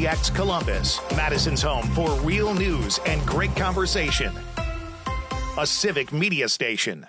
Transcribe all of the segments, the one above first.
WMDX Columbus, Madison's home for real news and great conversation. A civic media station.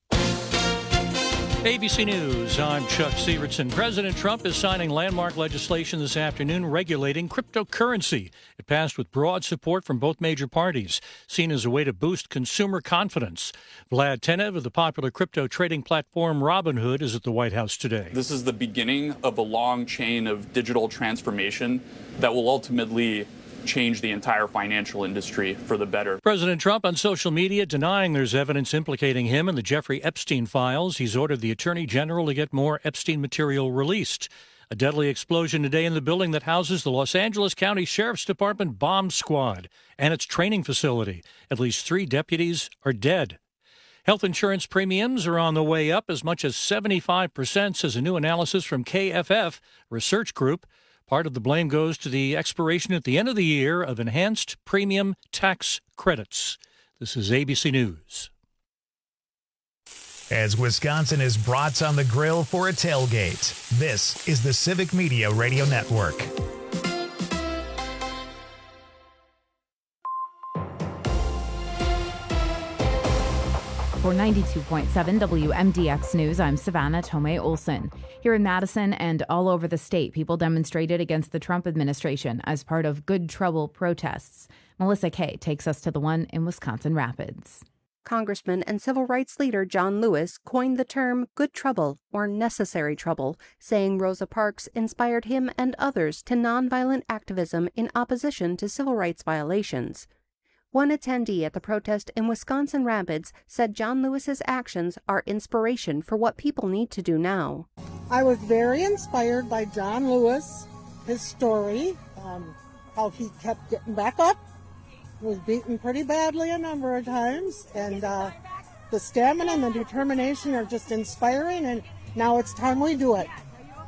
ABC News, I'm Chuck Severson. President Trump is signing landmark legislation this afternoon regulating cryptocurrency. It passed with broad support from both major parties, seen as a way to boost consumer confidence. Vlad Tenev of the popular crypto trading platform Robinhood is at the White House today. This is the beginning of a long chain of digital transformation that will ultimately change the entire financial industry for the better. President Trump on social media denying there's evidence implicating him in the Jeffrey Epstein files. He's ordered the Attorney General to get more Epstein material released. A deadly explosion today in the building that houses the Los Angeles County Sheriff's Department bomb squad and its training facility. At least 3 deputies are dead. Health insurance premiums are on the way up as much as 75%, says a new analysis from KFF Research Group. Part of the blame goes to the expiration at the end of the year of enhanced premium tax credits. This is ABC News. As Wisconsin is brats on the grill for a tailgate, this is the Civic Media Radio Network. For 92.7 WMDX News, I'm Savannah Tomei Olson. Here in Madison and all over the state, people demonstrated against the Trump administration as part of Good Trouble protests. Melissa Kay takes us to the one in Wisconsin Rapids. Congressman and civil rights leader John Lewis coined the term good trouble or necessary trouble, saying Rosa Parks inspired him and others to nonviolent activism in opposition to civil rights violations. One attendee at the protest in Wisconsin Rapids said John Lewis's actions are inspiration for what people need to do now. I was very inspired by John Lewis, his story, how he kept getting back up, was beaten pretty badly a number of times, and the stamina and the determination are just inspiring, and now it's time we do it.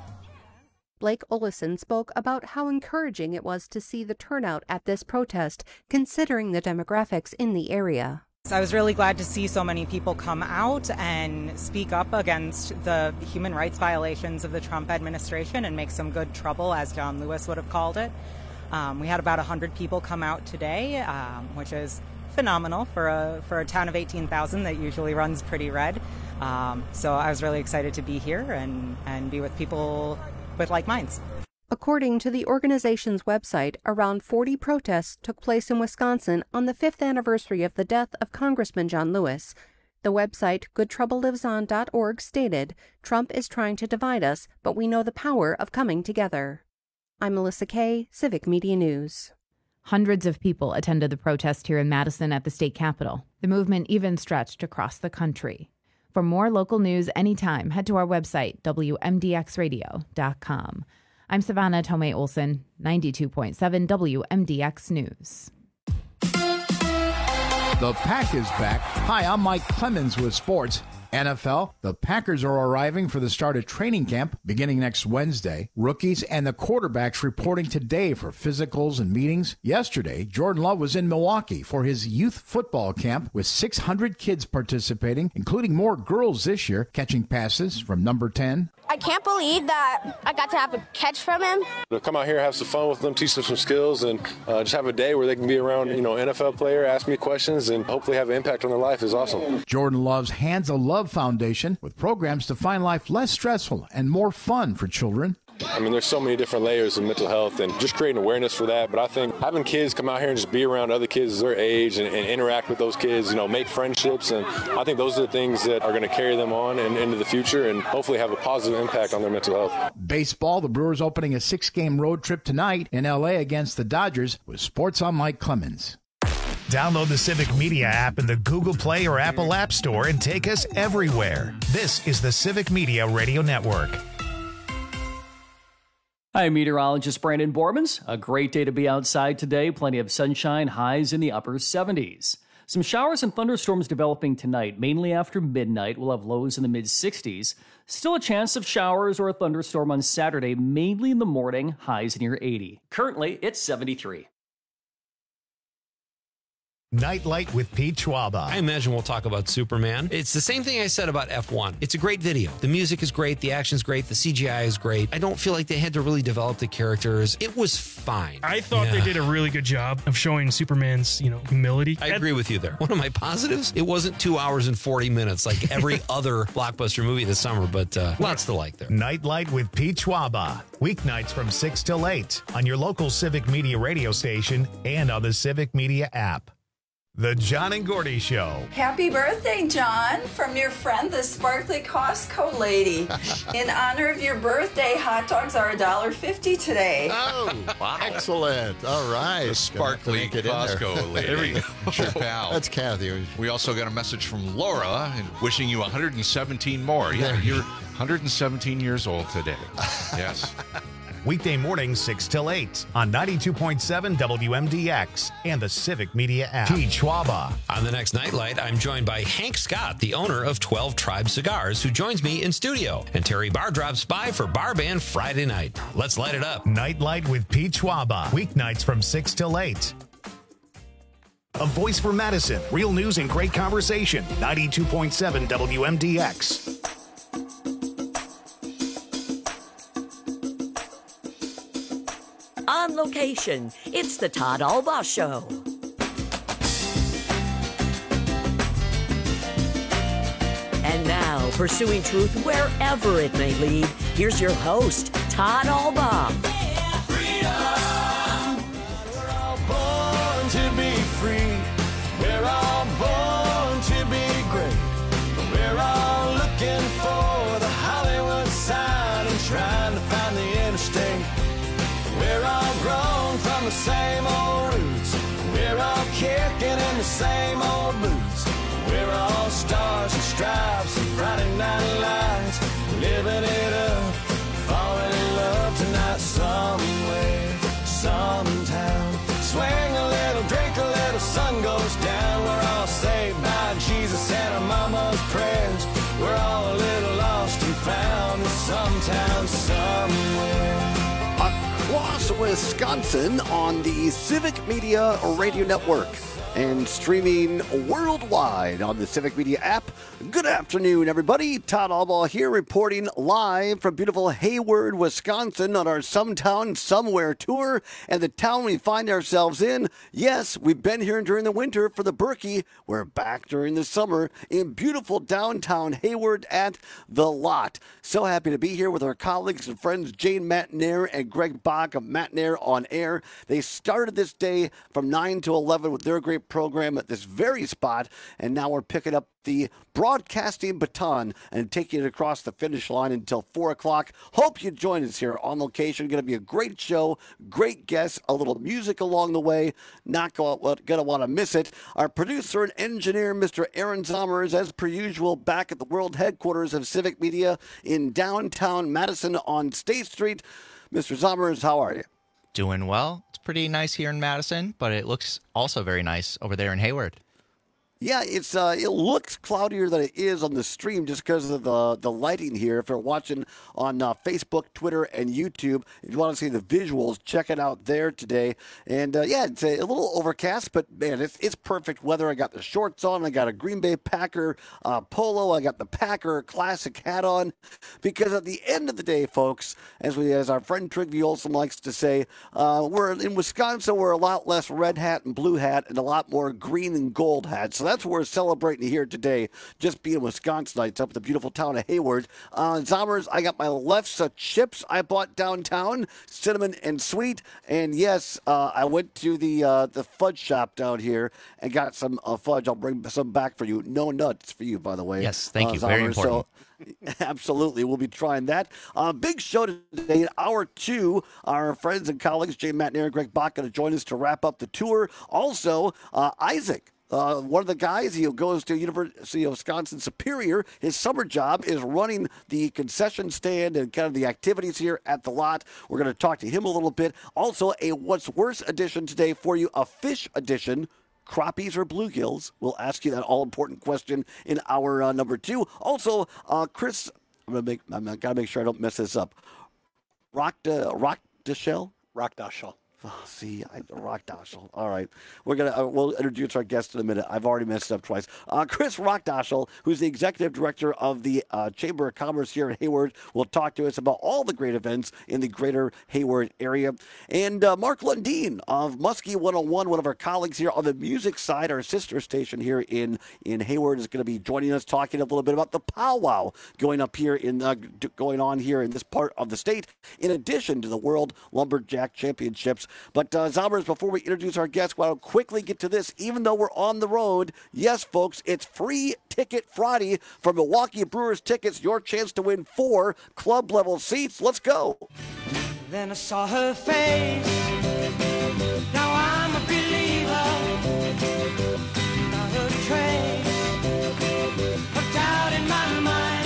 Blake Ollison spoke about how encouraging it was to see the turnout at this protest, considering the demographics in the area. I was really glad to see so many people come out and speak up against the human rights violations of the Trump administration and make some good trouble, as John Lewis would have called it. We had about 100 people come out today, which is phenomenal for a town of 18,000 that usually runs pretty red. So I was really excited to be here and be with people with like minds. According to the organization's website, around 40 protests took place in Wisconsin on the 5th anniversary of the death of Congressman John Lewis. The website goodtroubleliveson.org stated, "Trump is trying to divide us, but we know the power of coming together." I'm Melissa Kay, Civic Media News. Hundreds of people attended the protest here in Madison at the state capitol. The movement even stretched across the country. For more local news anytime, head to our website, WMDXradio.com. I'm Savannah Tomei Olson, 92.7 WMDX News. The Pack is back. Hi, I'm Mike Clemens with sports. NFL, the Packers are arriving for the start of training camp beginning next Wednesday. Rookies and the quarterbacks reporting today for physicals and meetings. Yesterday, Jordan Love was in Milwaukee for his youth football camp with 600 kids participating, including more girls this year, catching passes from number 10. I can't believe that I got to have a catch from him. To come out here, have some fun with them, teach them some skills, and just have a day where they can be around, NFL player, ask me questions, and hopefully have an impact on their life is awesome. Jordan Love's Hands of Love Foundation with programs to find life less stressful and more fun for children. I mean, there's so many different layers of mental health and just creating awareness for that. But I think having kids come out here and just be around other kids their age and interact with those kids, make friendships. And I think those are the things that are going to carry them on and into the future and hopefully have a positive impact on their mental health. Baseball, the Brewers opening a 6-game road trip tonight in L.A. against the Dodgers with Sports on Mike Clemens. Download the Civic Media app in the Google Play or Apple App Store and take us everywhere. This is the Civic Media Radio Network. Hi, meteorologist Brandon Bormans. A great day to be outside today. Plenty of sunshine, highs in the upper 70s. Some showers and thunderstorms developing tonight, mainly after midnight. We'll have lows in the mid-60s. Still a chance of showers or a thunderstorm on Saturday, mainly in the morning, highs near 80. Currently, it's 73. Nightlight with Pete Schwaba. I imagine we'll talk about Superman. It's the same thing I said about F1. It's a great video. The music is great. The action's great. The CGI is great. I don't feel like they had to really develop the characters. It was fine. I thought they did a really good job of showing Superman's, humility. I agree with you there. One of my positives, it wasn't 2 hours and 40 minutes like every other blockbuster movie this summer, but lots to like there. Nightlight with Pete Schwaba. Weeknights from 6 till 8 on your local Civic Media radio station and on the Civic Media app. The John and Gordy Show. Happy birthday, John, from your friend, the Sparkly Costco lady. In honor of your birthday, hot dogs are $1.50 today. Oh, wow. Excellent. All right. The Sparkly Costco lady. There we go. It's your pal. That's Kathy. We also got a message from Laura wishing you 117 more. Yeah, you're 117 years old today. Yes. Weekday mornings 6 till 8 on 92.7 WMDX and the Civic Media app. Pete Schwaba. On the next Nightlight, I'm joined by Hank Scott, the owner of 12 Tribe Cigars, who joins me in studio. And Terry Barr drops by for Bar Band Friday night. Let's light it up. Nightlight with Pete Schwaba. Weeknights from 6 till 8. A voice for Madison. Real news and great conversation. 92.7 WMDX. On location, it's the Todd Albaugh Show. And now, pursuing truth wherever it may lead, here's your host, Todd Albaugh. Freedom! We're all born to be free. We're all born to be great. We're all looking for the Hollywood sign and trying to find the interstate. We're all grown from the same old roots. We're all kicking in the same old boots. We're all stars and stripes and Friday night lights, living it up, falling in love tonight somewhere, sometime. Swing a little, drink a little, sun goes down. We're all saved by Jesus and our mama's prayers. We're all a little lost and found sometime, somewhere. Across Wisconsin on the Civic Media Radio Network and streaming worldwide on the Civic Media app. Good afternoon, everybody. Todd Albaugh here reporting live from beautiful Hayward, Wisconsin on our Sometown Somewhere tour. And the town we find ourselves in, yes, we've been here during the winter for the Berkey. We're back during the summer in beautiful downtown Hayward at The Lot. So happy to be here with our colleagues and friends Jane Matnair and Greg Bach of Matnair on Air. They started this day from 9 to 11 with their great program at this very spot, and now we're picking up the broadcasting baton and taking it across the finish line until 4 o'clock. Hope you join us here on location. Going to be a great show, great guests, a little music along the way. Not going to want to miss it. Our producer and engineer, Mr. Aaron Zommer, is as per usual back at the world headquarters of Civic Media in downtown Madison on State Street. Mr. Zommer, how are you? Doing well. It's pretty nice here in Madison, but it looks also very nice over there in Hayward. Yeah, it looks cloudier than it is on the stream just because of the lighting here. If you're watching on Facebook, Twitter, and YouTube, if you want to see the visuals, check it out there today. And yeah, it's a little overcast, but man, it's perfect weather. I got the shorts on. I got a Green Bay Packer polo. I got the Packer classic hat on. Because at the end of the day, folks, as our friend Trygve Olsen likes to say, we're in Wisconsin. We're a lot less red hat and blue hat, and a lot more green and gold hat. So that's what we're celebrating here today, just being Wisconsinites up at the beautiful town of Hayward. Zommers, I got my Lefse chips I bought downtown, cinnamon and sweet. And yes, I went to the fudge shop down here and got some fudge. I'll bring some back for you. No nuts for you, by the way. Yes, thank you. Zommers. Very important. So, absolutely. We'll be trying that. Big show today. In hour 2, our friends and colleagues, Jay Matnair and Greg Bach, going to join us to wrap up the tour. Also, Isaac. One of the guys, he goes to University of Wisconsin Superior. His summer job is running the concession stand and kind of the activities here at the lot. We're going to talk to him a little bit. Also, a What's Worse edition today for you, a fish edition. Crappies or bluegills? We'll ask you that all-important question in hour number 2. Also, Chris, I got to make sure I don't mess this up. Rockdashell? Rockdashell. Oh, see, Rockdoshel. All right. We'll introduce our guest in a minute. I've already messed up twice. Chris Rockdoshel, who's the executive director of the Chamber of Commerce here in Hayward, will talk to us about all the great events in the greater Hayward area. And Mark Lundeen of Muskie 101, one of our colleagues here on the music side, our sister station here in Hayward, is going to be joining us, talking a little bit about the powwow going on here in this part of the state, in addition to the World Lumberjack Championships. But Zombers, before we introduce our guests, I want to quickly get to this. Even though we're on the road, yes, folks, it's Free Ticket Friday for Milwaukee Brewers Tickets. Your chance to win 4 club-level seats. Let's go. Then I saw her face. Now I'm a believer. Not a trace of doubt in my mind.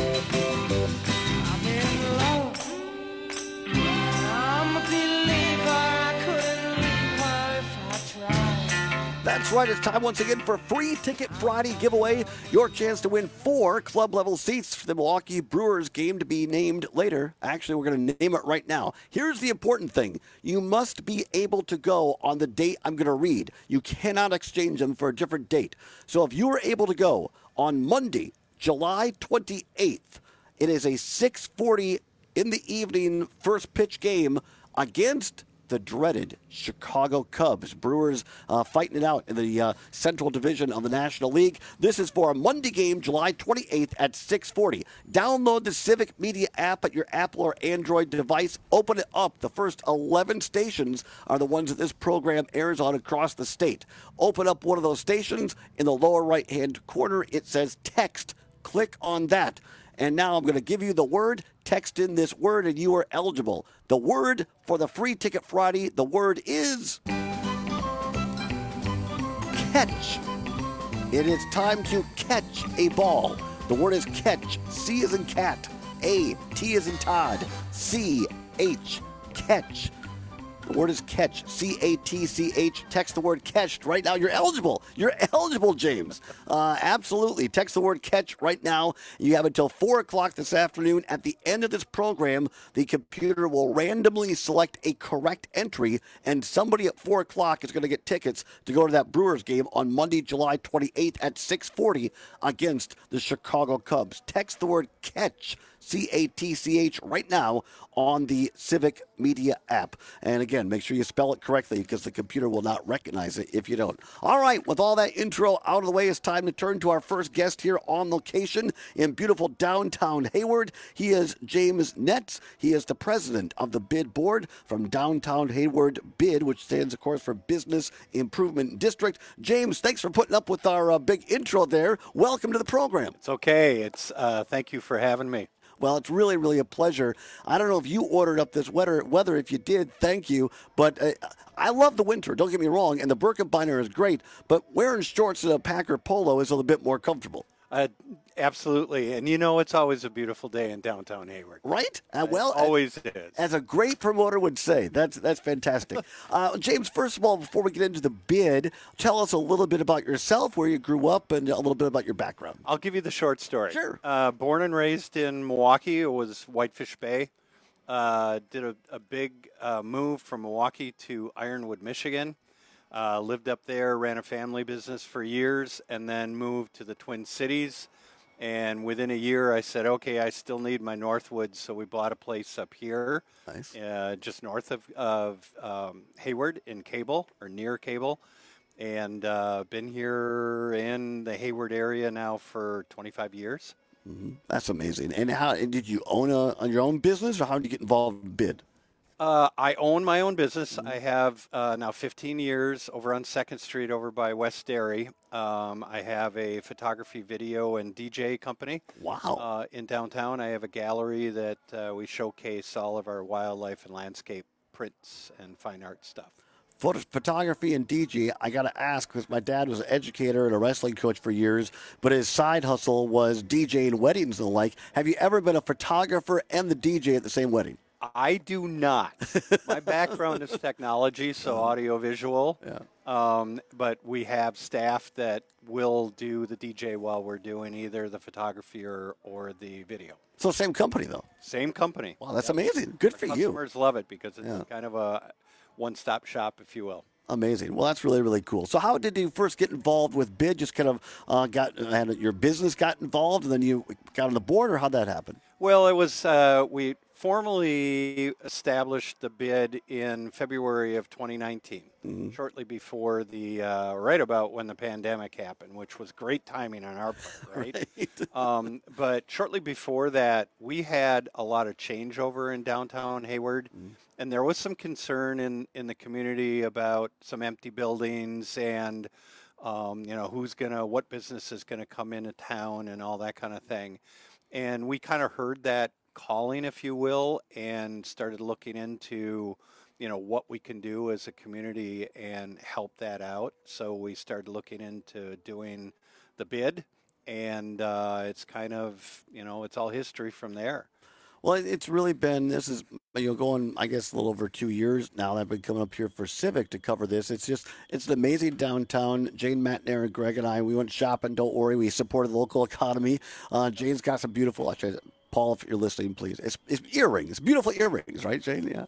I'm in love. I'm a believer. I couldn't leave her if I tried. That's right. It's time once again for Free Ticket Friday giveaway. Your chance to win 4 club-level seats for the Milwaukee Brewers game to be named later. Actually, we're going to name it right now. Here's the important thing. You must be able to go on the date I'm going to read. You cannot exchange them for a different date. So if you were able to go on Monday, July 28th, it is a 6:40 in the evening first pitch game against the dreaded Chicago Cubs. Brewers fighting it out in the Central Division of the National League. This is for a Monday game, July 28th at 6:40. Download the Civic Media app at your Apple or Android device. Open it up. The first 11 stations are the ones that this program airs on across the state. Open up one of those stations. In the lower right-hand corner, it says text. Click on that. And now I'm going to give you the word. Text in this word and you are eligible. The word for the Free Ticket Friday, the word is catch. It is time to catch a ball. The word is catch. C as in cat. A. T as in Todd. C. H. Catch. The word is catch. C-A-T-C-H. Text the word catch right now. You're eligible. You're eligible, James. Absolutely. Text the word catch right now. You have until 4 o'clock this afternoon. At the end of this program, the computer will randomly select a correct entry, and somebody at 4 o'clock is going to get tickets to go to that Brewers game on Monday, July 28th at 6:40 against the Chicago Cubs. Text the word catch. C-A-T-C-H right now on the Civic Media app. And again, make sure you spell it correctly because the computer will not recognize it if you don't. All right, with all that intro out of the way, it's time to turn to our first guest here on location in beautiful downtown Hayward. He is James Netz. He is the president of the BID board from Downtown Hayward BID, which stands, of course, for Business Improvement District. James, thanks for putting up with our big intro there. Welcome to the program. It's okay. Thank you for having me. Well, it's really, really a pleasure. I don't know if you ordered up this weather. If you did, thank you. But I love the winter, don't get me wrong, and the Birkebeiner is great. But wearing shorts and a Packer polo is a little bit more comfortable. Absolutely. And it's always a beautiful day in downtown Hayward. Right? Always is. As a great promoter would say. That's fantastic. James, first of all, before we get into the BID, tell us a little bit about yourself, where you grew up, and a little bit about your background. I'll give you the short story. Sure. Born and raised in Milwaukee. It was Whitefish Bay. Did a big move from Milwaukee to Ironwood, Michigan. Lived up there, ran a family business for years, and then moved to the Twin Cities. And within a year, I said, okay, I still need my Northwoods, so we bought a place up here, nice, just north of Hayward in Cable, or near Cable, and been here in the Hayward area now for 25 years. Mm-hmm. That's amazing. And how did you own your own business, or how did you get involved in BID? I own my own business. I have now 15 years over on 2nd Street over by West Dairy. I have a photography, video, and DJ company. Wow. In downtown. I have a gallery that we showcase all of our wildlife and landscape prints and fine art stuff. Photography and DJ, I got to ask, because my dad was an educator and a wrestling coach for years, but his side hustle was DJing weddings and the like. Have you ever been a photographer and the DJ at the same wedding? I do not. My background is technology, so audio-visual. Yeah. But we have staff that will do the DJ while we're doing either the photography or the video. So same company, though? Same company. Wow, that's amazing. Good for you. Customers love it because it's kind of one-stop shop, if you will. Amazing. Well, that's really, really cool. So how did you first get involved with BID? Just kind of had your business got involved, and then you got on the board, or how'd that happen? Well, it was we formally established the BID in February of 2019, shortly before the right about when the pandemic happened, which was great timing on our part, right? But shortly before that, we had a lot of changeover in downtown Hayward, and there was some concern in the community about some empty buildings and what business is gonna come into town and all that kind of thing. And we kind of heard that calling, if you will, and started looking into, what we can do as a community and help that out. So we started looking into doing the BID, and it's kind of, it's all history from there. Well, it's really been, this is, going, I guess, a little over 2 years now that I've been coming up here for Civic to cover this. It's an amazing downtown. Jane Matner and Greg and I, we went shopping. Don't worry. We supported the local economy. Jane's got some beautiful, actually, Paul, if you're listening, please. It's earrings, beautiful earrings, right, Jane? Yeah.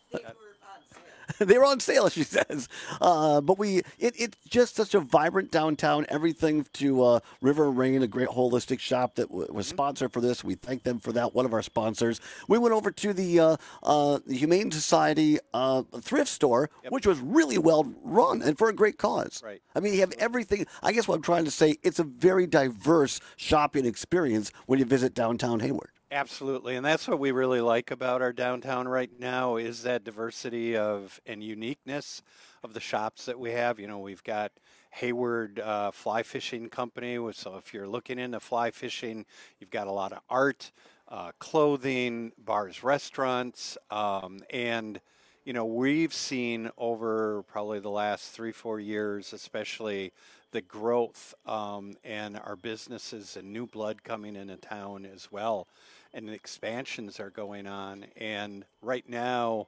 They were on sale, she says. But it's just such a vibrant downtown. Everything to River Rain, a great holistic shop that was sponsored for this. We thank them for that, one of our sponsors. We went over to the Humane Society thrift store, which was really well run and for a great cause. Right. I mean, you have everything. I guess what I'm trying to say, it's a very diverse shopping experience when you visit downtown Hayward. Absolutely, and that's what we really like about our downtown right now is that diversity and uniqueness of the shops that we have. We've got Hayward Fly Fishing Company, so if you're looking into fly fishing, you've got a lot of art, clothing, bars, restaurants, and we've seen over probably the last 3-4 years, especially the growth and our businesses and new blood coming into town as well. And the expansions are going on. And right now,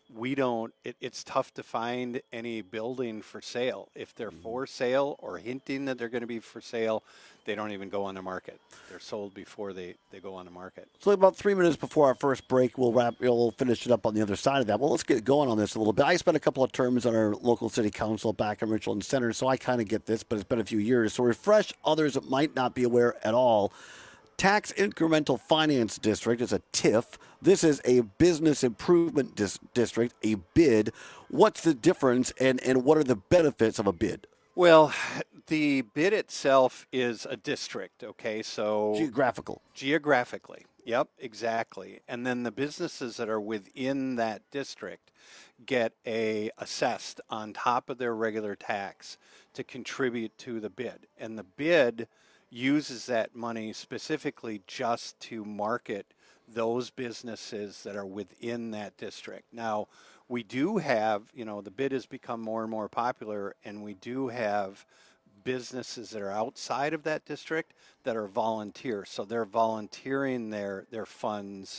it's tough to find any building for sale. If they're for sale or hinting that they're going to be for sale, they don't even go on the market. They're sold before they go on the market. So about 3 minutes before our first break, we'll finish it up on the other side of that. Well, let's get going on this a little bit. I spent a couple of terms on our local city council back in Richland Center, so I kind of get this, but it's been a few years. So refresh others that might not be aware at all. Tax Incremental Finance District is a TIF. This is a business improvement district, a BID. What's the difference and what are the benefits of a BID? Well, the BID itself is a district, okay? So Geographically, yep, exactly. And then the businesses that are within that district get assessed on top of their regular tax to contribute to the BID. And the BID uses that money specifically just to market those businesses that are within that district. Now, we do have, the BID has become more and more popular, and we do have businesses that are outside of that district that are volunteers. So they're volunteering their funds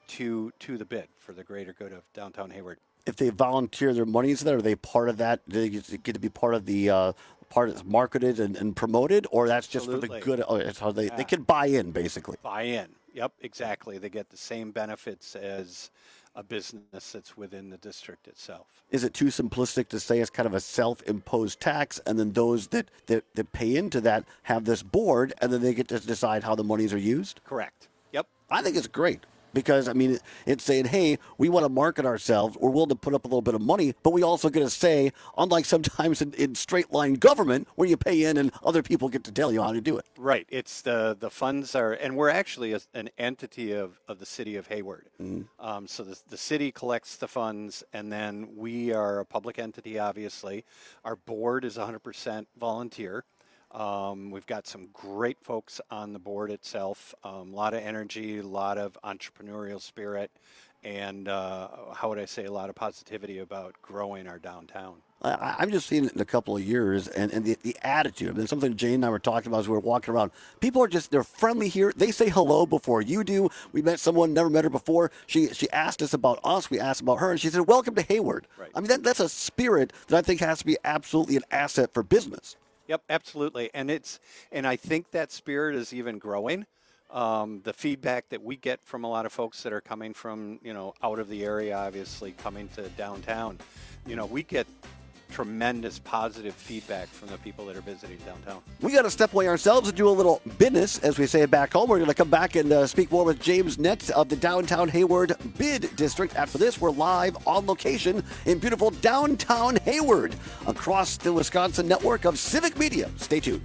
to the BID for the greater good of downtown Hayward. If they volunteer their monies there, are they part of that? Do they get to be part of the part that's marketed and promoted, or that's just for the good? Oh, it's how they can buy in, basically. Buy in. Yep, exactly. They get the same benefits as a business that's within the district itself. Is it too simplistic to say it's kind of a self-imposed tax, and then those that pay into that have this board, and then they get to decide how the monies are used? Correct. Yep. I think it's great. Because, it's saying, hey, we want to market ourselves. We're willing to put up a little bit of money, but we also get to say, unlike sometimes in straight line government, where you pay in and other people get to tell you how to do it. Right. It's the funds are, and we're actually an entity of the city of Hayward. So the city collects the funds, and then we are a public entity, obviously. Our board is 100% volunteer. We've got some great folks on the board itself, a lot of energy, a lot of entrepreneurial spirit, and how would I say, a lot of positivity about growing our downtown. I'm just seeing it in a couple of years, and the attitude. Something Jane and I were talking about as we were walking around. People are they're friendly here. They say hello before you do. We met someone, never met her before. She asked us about us. We asked about her, and she said, welcome to Hayward. Right. That's a spirit that I think has to be absolutely an asset for business. Yep, absolutely. And I think that spirit is even growing. the feedback that we get from a lot of folks that are coming from, out of the area, obviously coming to downtown, we get tremendous positive feedback from the people that are visiting downtown. We got to step away ourselves and do a little business, as we say back home. We're going to come back and speak more with James Netz of the downtown Hayward Bid District. After this, we're live on location in beautiful downtown Hayward across the Wisconsin network of Civic Media. Stay tuned.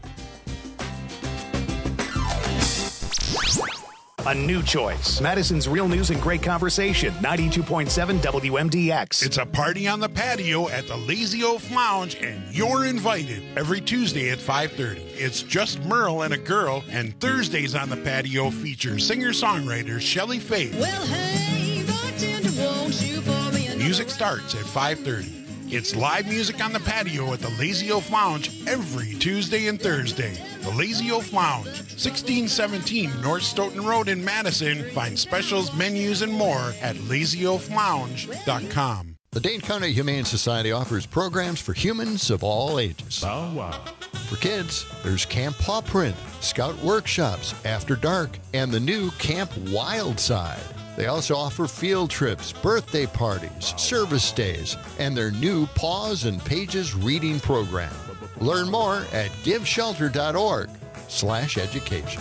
A new choice. Madison's Real News and Great Conversation. 92.7 WMDX. It's a party on the patio at the Lazy Oaf Lounge, and you're invited every Tuesday at 5:30. It's just Merle and a girl, and Thursdays on the patio feature singer-songwriter Shelley Faith. Well, hey, bartender, won't you pour me another? Music starts at 5:30. It's live music on the patio at the Lazy Oaf Lounge every Tuesday and Thursday. The Lazy Oaf Lounge, 1617 North Stoughton Road in Madison. Find specials, menus, and more at lazyoaflounge.com. The Dane County Humane Society offers programs for humans of all ages. Oh, wow. For kids, there's Camp Paw Print, Scout Workshops, After Dark, and the new Camp Wild Side. They also offer field trips, birthday parties, service days, and their new Paws and Pages reading program. Learn more at giveshelter.org/education.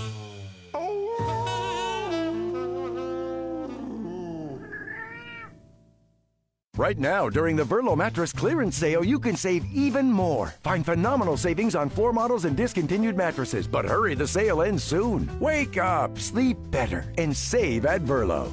Right now, during the Verlo Mattress Clearance Sale, you can save even more. Find phenomenal savings on 4 models and discontinued mattresses. But hurry, the sale ends soon. Wake up, sleep better, and save at Verlo.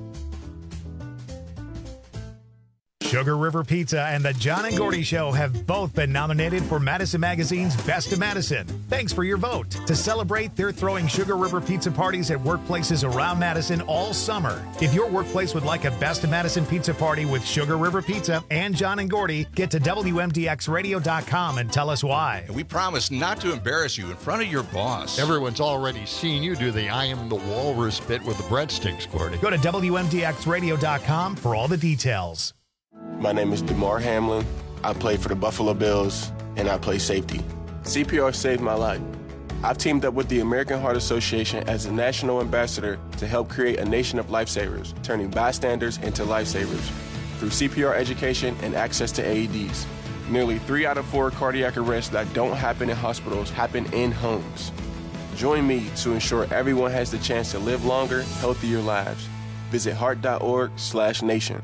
Sugar River Pizza and the John and Gordy Show have both been nominated for Madison Magazine's Best of Madison. Thanks for your vote. To celebrate, they're throwing Sugar River Pizza parties at workplaces around Madison all summer. If your workplace would like a Best of Madison pizza party with Sugar River Pizza and John and Gordy, get to WMDXradio.com and tell us why. We promise not to embarrass you in front of your boss. Everyone's already seen you do the I am the walrus bit with the breadsticks, Gordy. Go to WMDXradio.com for all the details. My name is DeMar Hamlin. I play for the Buffalo Bills, and I play safety. CPR saved my life. I've teamed up with the American Heart Association as a national ambassador to help create a nation of lifesavers, turning bystanders into lifesavers through CPR education and access to AEDs. Nearly 3 out of 4 cardiac arrests that don't happen in hospitals happen in homes. Join me to ensure everyone has the chance to live longer, healthier lives. Visit heart.org/nation.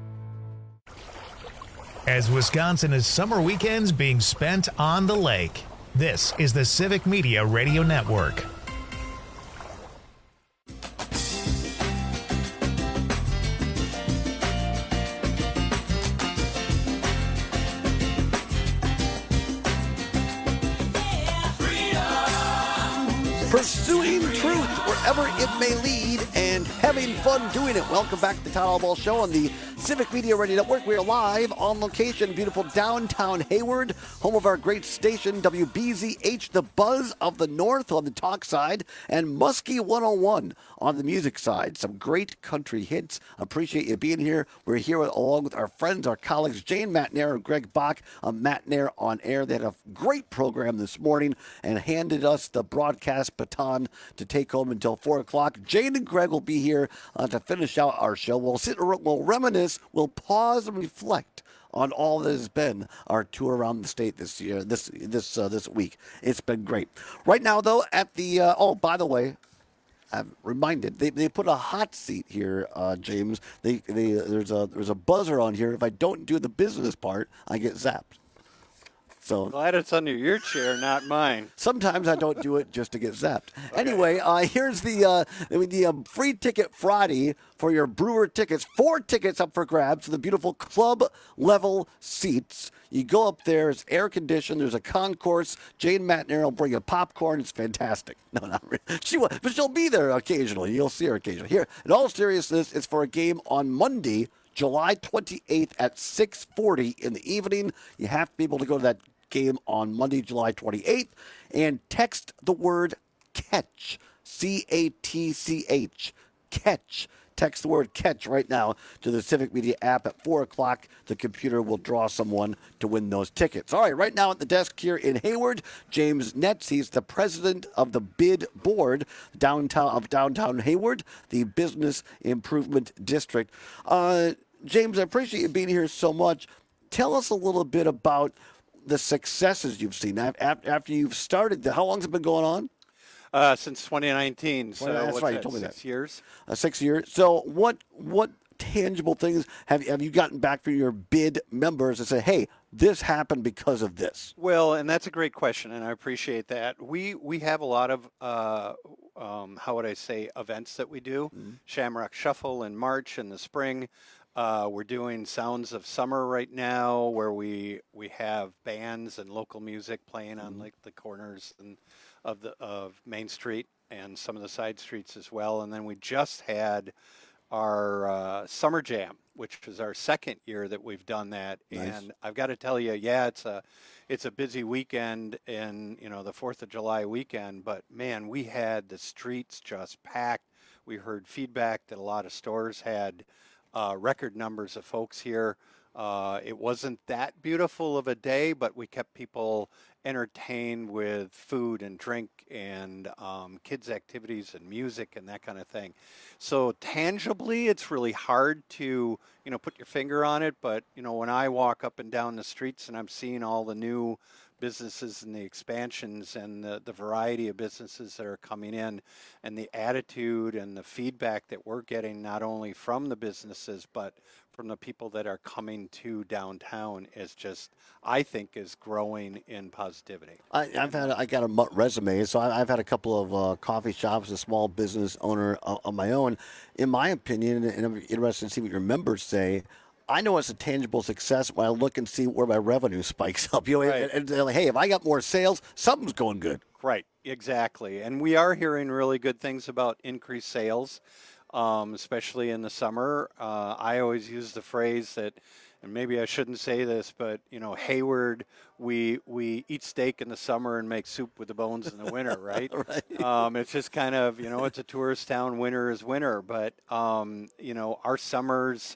As Wisconsin is summer weekends being spent on the lake, this is the Civic Media Radio Network. Pursuing truth wherever it may lead and having fun doing it. Welcome back to the Town Hall Ball Show on the Civic Media Radio Network. We are live on location, beautiful downtown Hayward, home of our great station, WBZH, the Buzz of the North on the talk side, and Muskie 101 on the music side. Some great country hits. Appreciate you being here. We're here along with our friends, our colleagues, Jane Matnair and Greg Bach of Matnair on Air. They had a great program this morning and handed us the broadcast baton to take home until 4 o'clock. Jane and Greg will be here to finish out our show. We'll reminisce, we'll pause and reflect on all that has been our tour around the state this year, this week. It's been great. Right now, though, at the by the way, I'm reminded they put a hot seat here, James. There's a buzzer on here. If I don't do the business part, I get zapped. So glad it's under your chair, not mine. Sometimes I don't do it just to get zapped. Okay. Anyway, here's the free ticket Friday for your Brewer tickets. 4 tickets up for grabs for the beautiful club level seats. You go up there, it's air conditioned, there's a concourse. Jane Matnair will bring you popcorn. It's fantastic. No, not really. But she'll be there occasionally. You'll see her occasionally. Here, in all seriousness, it's for a game on Monday, July 28th at 6:40 in the evening. You have to be able to go to that game on Monday, July 28th, and text the word CATCH, CATCH, catch, Text the word catch right now to the Civic Media app. At 4 o'clock, the computer will draw someone to win those tickets. All right, right now at the desk here in Hayward, James Netz. He's the president of the BID board downtown Hayward, the Business Improvement District. James, I appreciate you being here so much. Tell us a little bit about the successes you've seen after you've started. How long has it been going on? Since 2019. So that's right. You told me 6 years. 6 years. So what tangible things have you gotten back from your BID members that say, hey, this happened because of this? Well, and that's a great question, and I appreciate that. We have a lot of, how would I say, events that we do. Shamrock Shuffle in March in the spring. We're doing Sounds of Summer right now, where we have bands and local music playing on like the corners of Main Street and some of the side streets as well. And then we just had our Summer Jam, which is our second year that we've done that. Nice. And I've got to tell you, it's a busy weekend and the 4th of July weekend. But man, we had the streets just packed. We heard feedback that a lot of stores had record numbers of folks here. It wasn't that beautiful of a day, but we kept people entertained with food and drink and kids' activities and music and that kind of thing. So tangibly, it's really hard to, put your finger on it. But, when I walk up and down the streets and I'm seeing all the new businesses and the expansions and the variety of businesses that are coming in and the attitude and the feedback that we're getting not only from the businesses but from the people that are coming to downtown is just, I think, is growing in positivity. I got a resume, so I've had a couple of coffee shops, a small business owner of my own. In my opinion, and I'm interested to see what your members say, I know it's a tangible success when I look and see where my revenue spikes up. Right. And they're like, hey, if I got more sales, something's going good. Right, exactly. And we are hearing really good things about increased sales, especially in the summer. I always use the phrase that, and maybe I shouldn't say this, but, Hayward, we eat steak in the summer and make soup with the bones in the winter, right? Right. It's just kind of, it's a tourist town, winter is winter. But, our summers,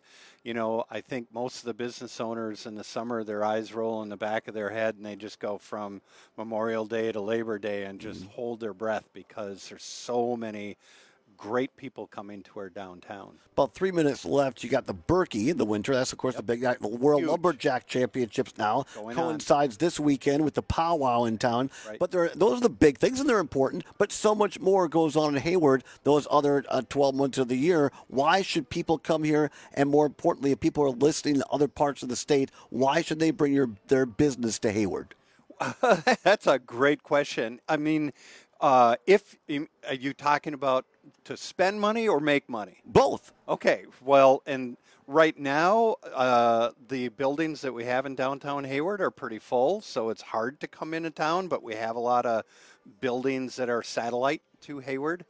I think most of the business owners in the summer, their eyes roll in the back of their head and they just go from Memorial Day to Labor Day and just hold their breath because there's so many great people coming to our downtown. About 3 minutes left. You got the Berkey in the winter. That's, of course, the big night. The World Lumberjack Championships now coincides this weekend with the powwow in town. Right. But those are the big things, and they're important. But so much more goes on in Hayward those other 12 months of the year. Why should people come here? And more importantly, if people are listening to other parts of the state, why should they bring their business to Hayward? That's a great question. I mean, are you talking about to spend money or make money? Both. Okay. Well, and right now, the buildings that we have in downtown Hayward are pretty full, so it's hard to come into town, but we have a lot of buildings that are satellite to Hayward.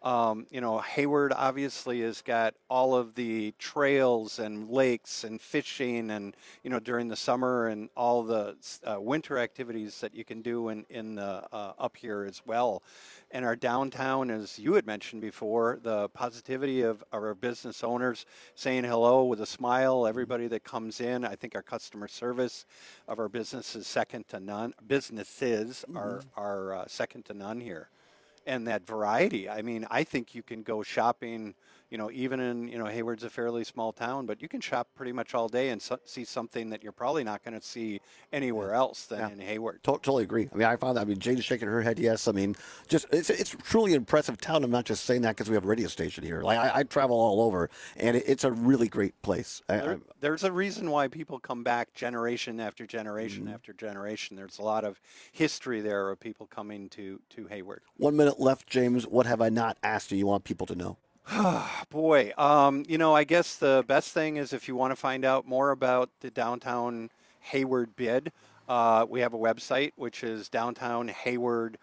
Hayward obviously has got all of the trails and lakes and fishing and, during the summer and all the winter activities that you can do in the up here as well. And our downtown, as you had mentioned before, the positivity of our business owners saying hello with a smile, everybody that comes in. I think our customer service of our business is second to none. Businesses are second to none here. And that variety. I mean, I think you can go shopping, even in, Hayward's a fairly small town, but you can shop pretty much all day and see something that you're probably not going to see anywhere else than in Hayward. Totally agree. I mean, I found that. I mean, Jane's shaking her head, yes. I mean, just it's a truly impressive town. I'm not just saying that because we have a radio station here. Like, I travel all over, and it's a really great place. There's a reason why people come back generation after generation after generation. There's a lot of history there of people coming to Hayward. 1 minute left, James. What have I not asked you want people to know? Boy, I guess the best thing is if you want to find out more about the Downtown Hayward bid, we have a website, which is Downtown Hayward,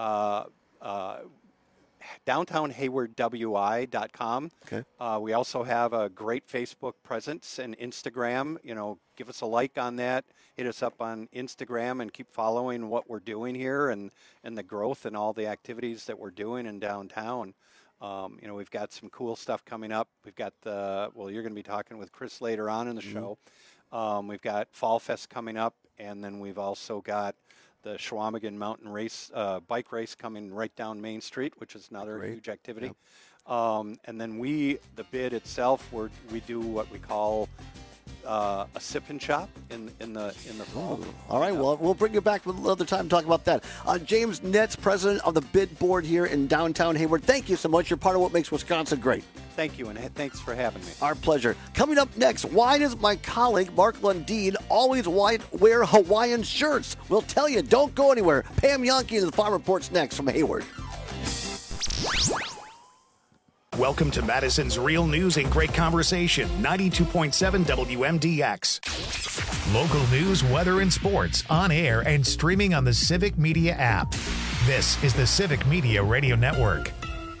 downtownhaywardwi.com. Okay. We also have a great Facebook presence and Instagram. Give us a like on that. Hit us up on Instagram and keep following what we're doing here and the growth and all the activities that we're doing in downtown. We've got some cool stuff coming up. We've got you're going to be talking with Chris later on in the show. We've got Fall Fest coming up, and then we've also got the Chequamegon Mountain Race, bike race coming right down Main Street, which is another huge activity. Yep. And then the bid itself, we do what we call a sip and shop in the fall. All right, well, we'll bring you back another time to talk about that. James Netz, president of the bid board here in downtown Hayward. Thank you so much. You're part of what makes Wisconsin great. Thank you, and thanks for having me. Our pleasure. Coming up next, why does my colleague Mark Lundeen always wear Hawaiian shirts? We'll tell you. Don't go anywhere. Pam Yonke and the Farm Report's next from Hayward. Welcome to Madison's Real News and Great Conversation, 92.7 WMDX. Local news, weather, and sports on air and streaming on the Civic Media app. This is the Civic Media Radio Network.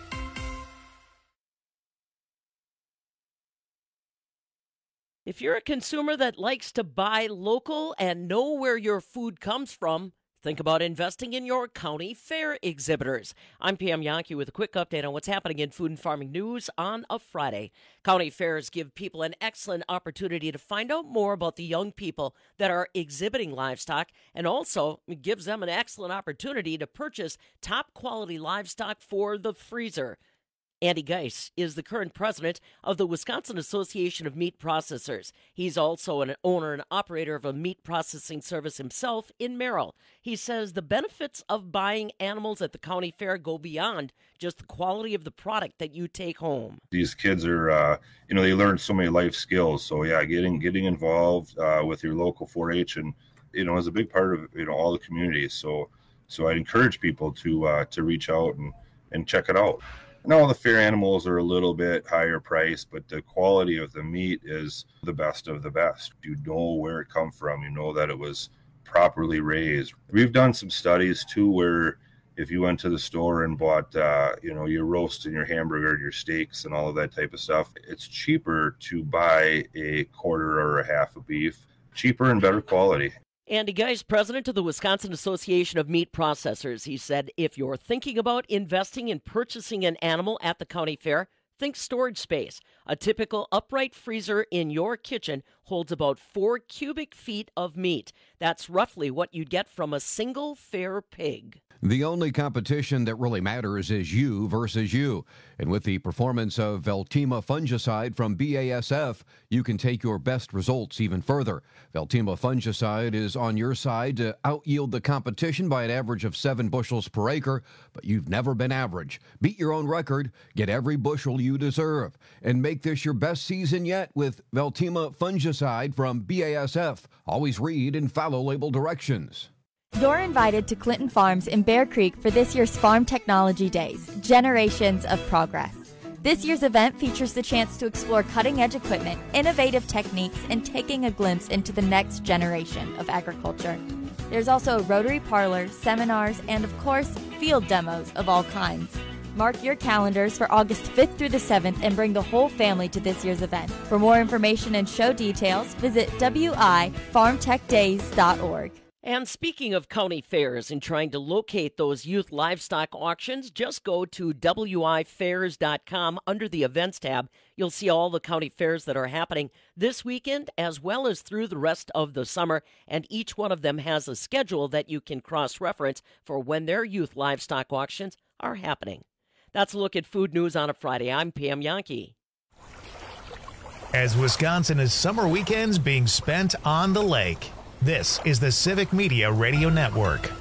If you're a consumer that likes to buy local and know where your food comes from, think about investing in your county fair exhibitors. I'm Pam Yonke with a quick update on what's happening in food and farming news on a Friday. County fairs give people an excellent opportunity to find out more about the young people that are exhibiting livestock, and also it gives them an excellent opportunity to purchase top quality livestock for the freezer. Andy Geis is the current president of the Wisconsin Association of Meat Processors. He's also an owner and operator of a meat processing service himself in Merrill. He says the benefits of buying animals at the county fair go beyond just the quality of the product that you take home. These kids are, they learn so many life skills. So yeah, getting involved with your local 4-H and, is a big part of, all the communities. So I'd encourage people to reach out and check it out. And all the fair animals are a little bit higher priced, but the quality of the meat is the best of the best. You know where it come from. You know that it was properly raised. We've done some studies too, where if you went to the store and bought, your roast and your hamburger, your steaks and all of that type of stuff, it's cheaper to buy a quarter or a half of beef, cheaper and better quality. Andy Geis, president of the Wisconsin Association of Meat Processors. He said, if you're thinking about investing in purchasing an animal at the county fair, think storage space. A typical upright freezer in your kitchen holds about 4 cubic feet of meat. That's roughly what you'd get from a single fair pig. The only competition that really matters is you versus you. And with the performance of Veltima fungicide from BASF, you can take your best results even further. Veltima fungicide is on your side to out-yield the competition by an average of 7 bushels per acre, but you've never been average. Beat your own record, get every bushel you deserve, and make this your best season yet with Veltima fungicide from BASF. Always read and follow label directions. You're invited to Clinton Farms in Bear Creek for this year's Farm Technology Days, Generations of Progress. This year's event features the chance to explore cutting-edge equipment, innovative techniques, and taking a glimpse into the next generation of agriculture. There's also a Rotary Parlor, seminars, and of course, field demos of all kinds. Mark your calendars for August 5th through the 7th and bring the whole family to this year's event. For more information and show details, visit wifarmtechdays.org. And speaking of county fairs and trying to locate those youth livestock auctions, just go to wifairs.com under the events tab. You'll see all the county fairs that are happening this weekend as well as through the rest of the summer, and each one of them has a schedule that you can cross-reference for when their youth livestock auctions are happening. That's a look at food news on a Friday. I'm Pam Yonke. As Wisconsin is summer weekends being spent on the lake, this is the Civic Media Radio Network.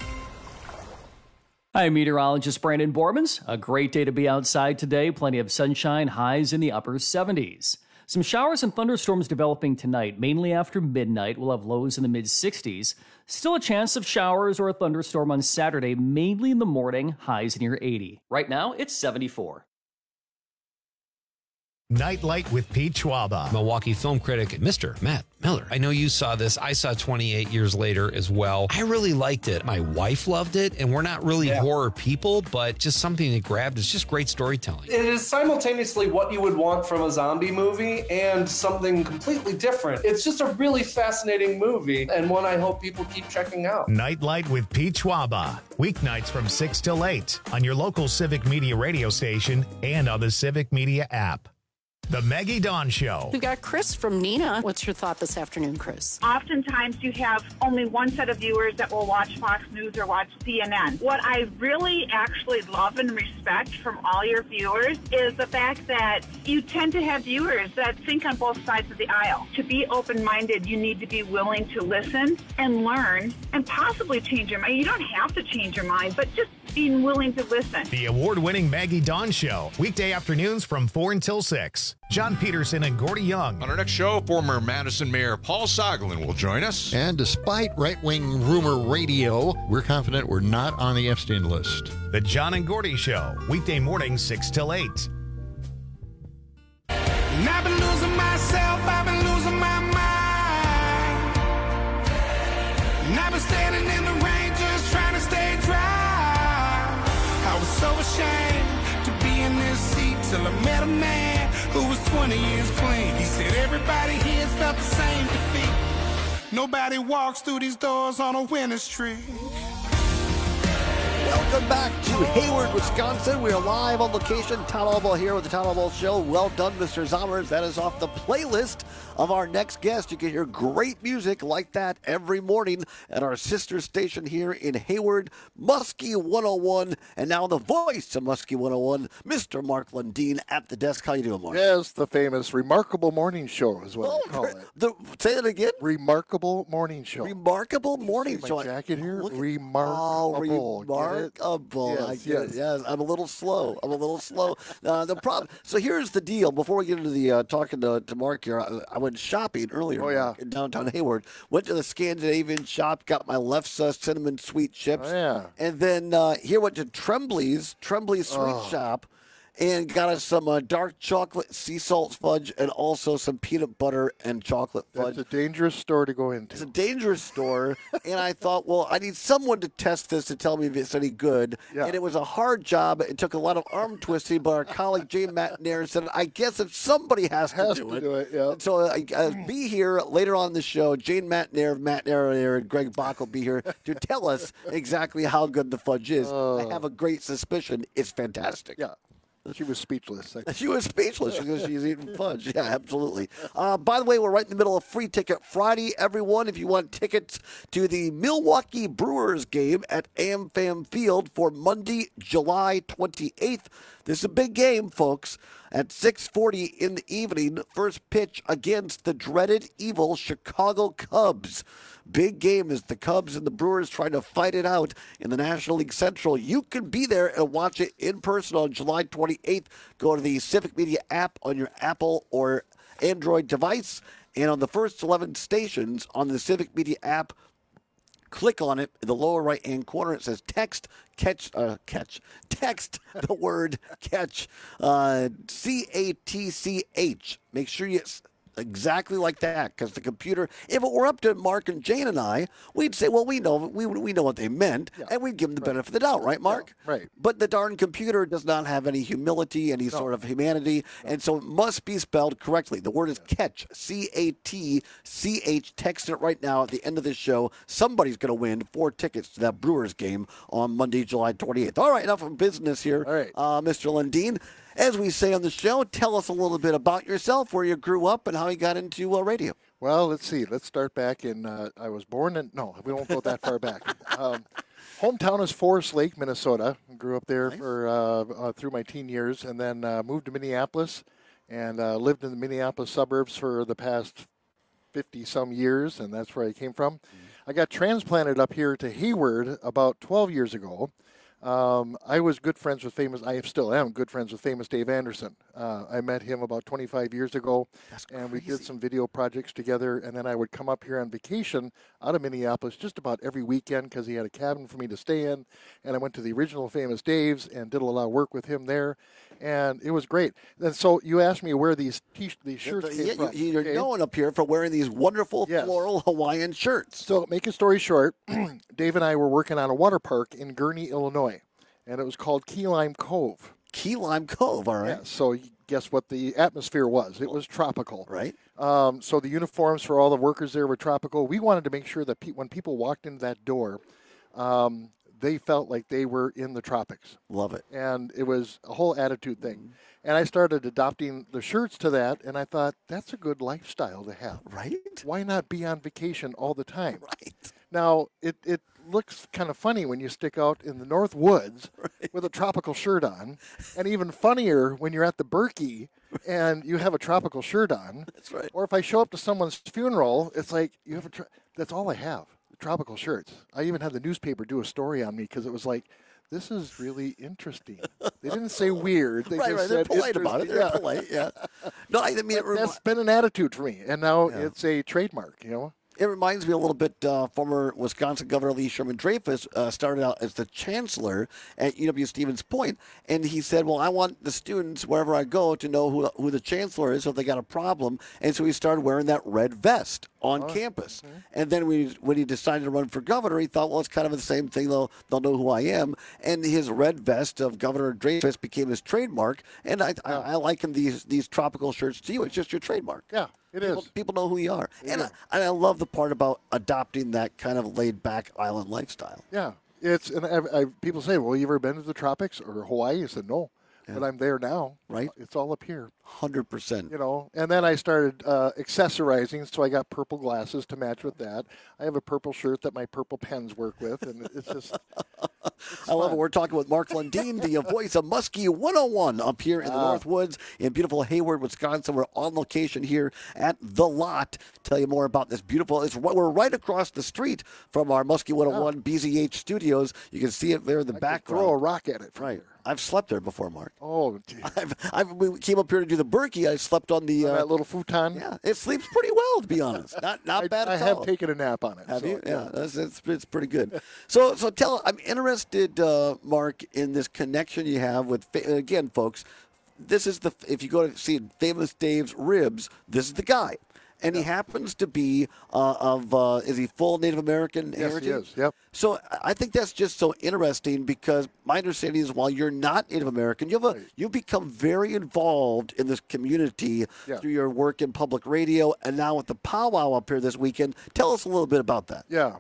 Hi, meteorologist Brandon Bormans. A great day to be outside today. Plenty of sunshine, highs in the upper 70s. Some showers and thunderstorms developing tonight, mainly after midnight. We'll have lows in the mid-60s. Still a chance of showers or a thunderstorm on Saturday, mainly in the morning, highs near 80. Right now, it's 74. Nightlight with Pete Schwaba. Milwaukee film critic, Mr. Matt Miller. I know you saw this. I saw 28 years later as well. I really liked it. My wife loved it, and we're not really horror people, but just something that grabbed. It's just great storytelling. It is simultaneously what you would want from a zombie movie and something completely different. It's just a really fascinating movie, and one I hope people keep checking out. Nightlight with Pete Schwaba. Weeknights from 6 till 8 on your local Civic Media radio station and on the Civic Media app. The Maggie Dawn Show. We've got Chris from Neenah. What's your thought this afternoon, Chris? Oftentimes you have only one set of viewers that will watch Fox News or watch CNN. What I really actually love and respect from all your viewers is the fact that you tend to have viewers that think on both sides of the aisle. To be open-minded, you need to be willing to listen and learn and possibly change your mind. You don't have to change your mind, but just being willing to listen. The award-winning Maggie Dawn Show. Weekday afternoons from 4 until 6. John Peterson and Gordy Young. On our next show, former Madison Mayor Paul Soglin will join us. And despite right-wing rumor radio, we're confident we're not on the Epstein list. The John and Gordy Show. Weekday mornings 6 till 8. And I've been losing myself, I've been losing my mind. And I've been standing in the rain just trying to stay dry. I was so ashamed to be in this seat till I met a man who was 20 years clean. He said everybody here felt the same defeat. Nobody walks through these doors on a winning streak. Welcome back to Hayward, Wisconsin. We are live on location. Town Hall Ball here with the Town Hall Ball Show. Well done, Mr. Zommers. That is off the playlist of our next guest. You can hear great music like that every morning at our sister station here in Hayward, Muskie 101. And now the voice of Muskie 101, Mr. Mark Lundeen at the desk. How you doing, Mark? Yes, the famous Remarkable Morning Show is what I call it. Say it again. Remarkable Morning Show. Remarkable Morning See Show. my jacket here? Remarkable. Remarkable. Yes, I get it. Yes, I'm a little slow. The problem. So here's the deal. Before we get into the talking to Mark here, I went shopping earlier in downtown Hayward. Went to the Scandinavian shop, got my Lefse cinnamon sweet chips. And then here went to Tremblay's sweet shop. And got us some dark chocolate sea salt fudge and also some peanut butter and chocolate fudge. It's a dangerous store to go into. It's a dangerous store. And I thought, well, I need someone to test this to tell me if it's any good. Yeah. And it was a hard job. It took a lot of arm twisting, but our colleague Jane Matnair said, I guess if somebody has to do it. Yeah. So I'll be here later on in the show. Jane Matnair and Greg Bach will be here to tell us exactly how good the fudge is. I have a great suspicion it's fantastic. Yeah. She was speechless. She was speechless because she's eating fudge. Yeah, absolutely. By the way, we're right in the middle of Free Ticket Friday, everyone. If you want tickets to the Milwaukee Brewers game at AmFam Field for Monday, July 28th. This is a big game, folks. At 6:40 in the evening, first pitch against the dreaded, evil Chicago Cubs. Big game as the Cubs and the Brewers trying to fight it out in the National League Central. You can be there and watch it in person on July 28th. Go to the Civic Media app on your Apple or Android device. And on the first 11 stations on the Civic Media app, click on it in the lower right-hand corner. It says text the word catch, CATCH. Make sure you exactly like that, because the computer, if it were up to Mark and Jane and I, we'd say, well, we know what they meant, and we'd give them the benefit of the doubt, right, Mark? Yeah, right. But the darn computer does not have any humility, any sort of humanity, and so it must be spelled correctly. The word is catch, CATCH. Text it right now at the end of this show. Somebody's going to win 4 tickets to that Brewers game on Monday, July 28th. All right, enough of business here, Mr. Lundeen. As we say on the show, tell us a little bit about yourself, where you grew up, and how you got into radio. Well, let's see. Let's start back in, I was born in, no, we won't go that far back. Hometown is Forest Lake, Minnesota. Grew up there for through my teen years, and then moved to Minneapolis and lived in the Minneapolis suburbs for the past 50-some years, and that's where I came from. I got transplanted up here to Hayward about 12 years ago. I was good friends with I still am good friends with famous Dave Anderson. I met him about 25 years ago, and we did some video projects together. And then I would come up here on vacation out of Minneapolis just about every weekend because he had a cabin for me to stay in. And I went to the original Famous Dave's and did a lot of work with him there, and it was great. And so you asked me where these shirts came from. You're known up here for wearing these wonderful floral Hawaiian shirts. So make a story short, Dave and I were working on a water park in Gurnee, Illinois, and it was called Key Lime Cove. Key Lime Cove, all right. Yeah, so guess what the atmosphere was? It was tropical. Right. So the uniforms for all the workers there were tropical. We wanted to make sure that when people walked into that door, they felt like they were in the tropics. Love it. And it was a whole attitude thing. And I started adopting the shirts to that, and I thought, that's a good lifestyle to have. Right. Why not be on vacation all the time? Right. Now, it looks kind of funny when you stick out in the North Woods with a tropical shirt on, and even funnier when you're at the Berkey and you have a tropical shirt on. That's right. Or if I show up to someone's funeral, it's like, you have that's all I have, tropical shirts. I even had the newspaper do a story on me because it was like, this is really interesting. They didn't say weird. They just They're said polite about it. They're polite, yeah. No, I mean, that's been an attitude for me, and now it's a trademark, you know. It reminds me a little bit, former Wisconsin Governor Lee Sherman Dreyfus started out as the chancellor at UW-Stevens Point, and he said, well, I want the students, wherever I go, to know who the chancellor is if they got a problem, and so he started wearing that red vest on campus. Okay. And then when he decided to run for governor, he thought, well, it's kind of the same thing. They'll know who I am. And his red vest of Governor Dreyfus became his trademark, and I liken these tropical shirts to you. It's just your trademark. Yeah. People know who you are. And I love the part about adopting that kind of laid-back island lifestyle. Yeah. People say, well, you ever been to the tropics or Hawaii? I said, no. Yeah. But I'm there now. Right. It's all up here. 100%. You know, and then I started accessorizing, so I got purple glasses to match with that. I have a purple shirt that my purple pens work with, and it's just... I love it. We're talking with Mark Lundeen, the voice of Muskie 101 up here in the North Woods in beautiful Hayward, Wisconsin. We're on location here at The Lot. Tell you more about this beautiful. We're right across the street from our Muskie 101 BZH studios. You can see it there in the background. Throw a rock at it. Right. I've slept there before, Mark. Oh, we came up here to do the Berkey. I slept on that little futon. Yeah, it sleeps pretty well, to be honest. Not bad at all. I have taken a nap on it. Have you? Yeah, it's pretty good. So I'm interested, Mark, in this connection you have with, again, folks, this is if you go to see Famous Dave's Ribs, this is the guy. And he happens to be is he full Native American heritage? Yes, he is. Yep. So I think that's just so interesting because my understanding is while you're not Native American, you've become very involved in this community through your work in public radio and now with the powwow up here this weekend. Tell us a little bit about that. Yeah.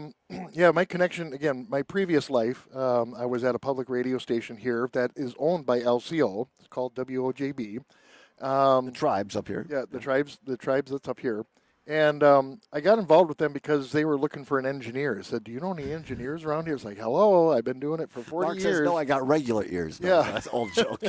My connection, again, my previous life, I was at a public radio station here that is owned by LCO. It's called WOJB. The tribes up here. Yeah, the tribes that's up here. And I got involved with them because they were looking for an engineer. I said, do you know any engineers around here? It's like, hello, I've been doing it for 40 Mark years. Says, no, I got regular ears. No, yeah. That's an old joke.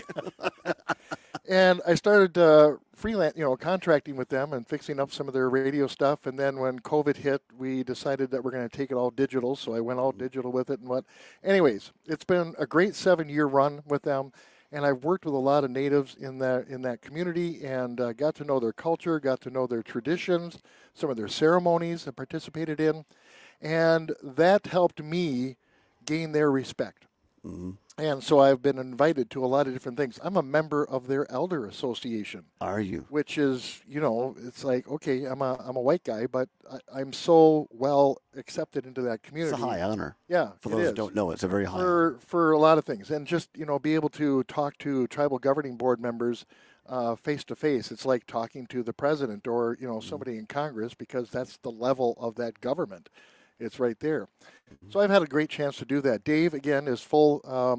And I started freelance, contracting with them and fixing up some of their radio stuff. And then when COVID hit, we decided that we're going to take it all digital. So I went all digital with it Anyways, it's been a great 7-year run with them. And I've worked with a lot of natives in that community and got to know their culture, got to know their traditions, some of their ceremonies I participated in. And that helped me gain their respect. Mm-hmm. And so I've been invited to a lot of different things. I'm a member of their elder association. Are you? Which is, it's like, okay, I'm a white guy, but I'm so well accepted into that community. It's a high honor. Yeah, for those who don't know, it's a very high honor. For a lot of things. And just, be able to talk to tribal governing board members face to face. It's like talking to the president or, somebody in Congress because that's the level of that government. It's right there. So I've had a great chance to do that. Dave, again, is full